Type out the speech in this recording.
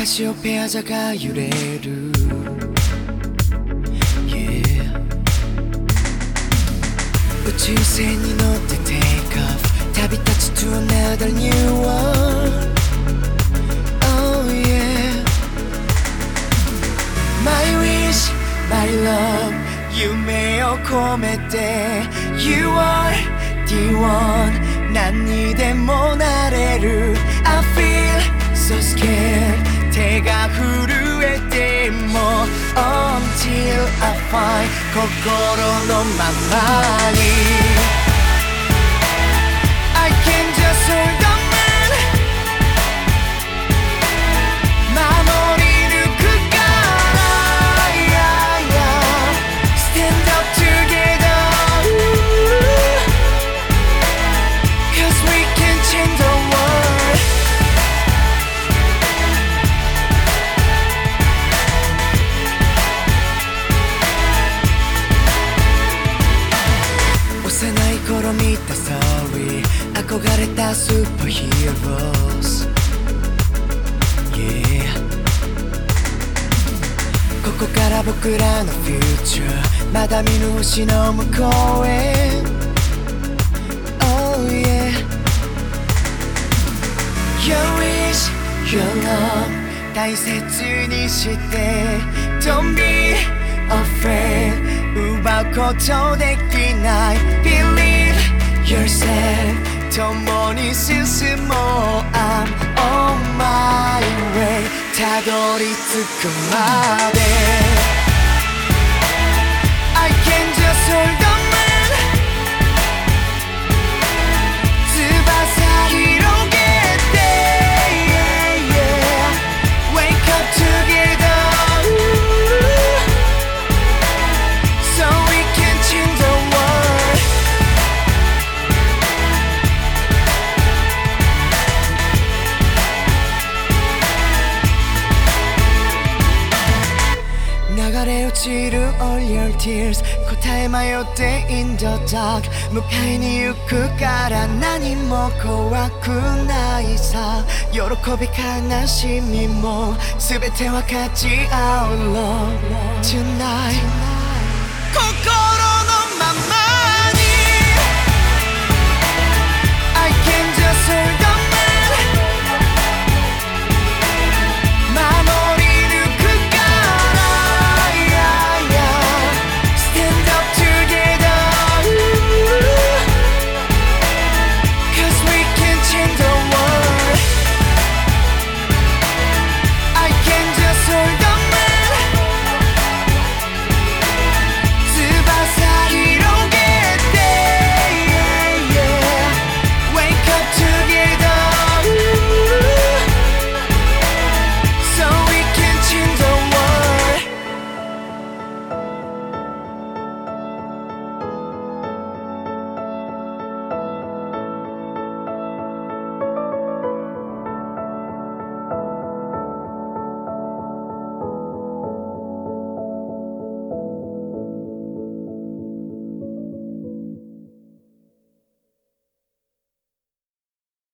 カシオペア座が揺れる Yeah 宇宙船に乗って Take off 旅立ち to another new world Oh yeah My wish, my love 夢を込めて You are the one 何にでもなれる I feel so scared 手が震えても Until I find 心のままに I can just hold on守り抜くから Stand up together Cause we can change the world幼い頃見たストーリー憧れたスーパーヒーローズ Yeah ここから僕らのフューチャーまだ見ぬ星の向こうへ Oh yeah Your wish, your love 大切にして Don't be afraid 奪うことできない Believe yourself 共に進もう I'm on my way たどり着くまで I can just hold on翼広げて Wake up together So we can change the world 流れ落ちる all your tears 答え迷って in the dark 迎えに行くから何も怖くないさ喜び悲しみも全て分かち合おう Tonight 心のまま